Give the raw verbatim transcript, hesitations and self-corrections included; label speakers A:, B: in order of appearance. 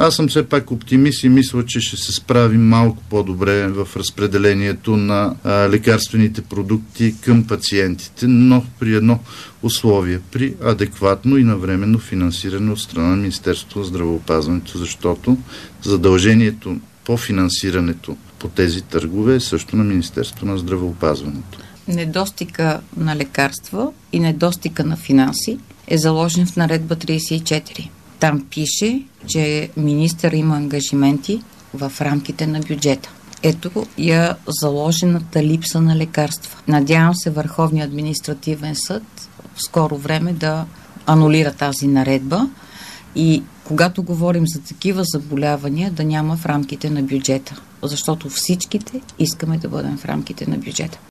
A: Аз съм все пак оптимист и мисля, че ще се справим малко по-добре в разпределението на а, лекарствените продукти към пациентите, но при едно условие, при адекватно и навременно финансиране от страна на Министерството на здравеопазването, защото задължението по финансирането по тези търгове е също на Министерството на здравеопазването.
B: Недостига на лекарства и недостига на финанси е заложен в наредба тридесет и четири. Там пише, че министър има ангажименти в рамките на бюджета. Ето я заложената липса на лекарства. Надявам се Върховният административен съд в скоро време да анулира тази наредба и когато говорим за такива заболявания, да няма в рамките на бюджета. Защото всичките искаме да бъдем в рамките на бюджета.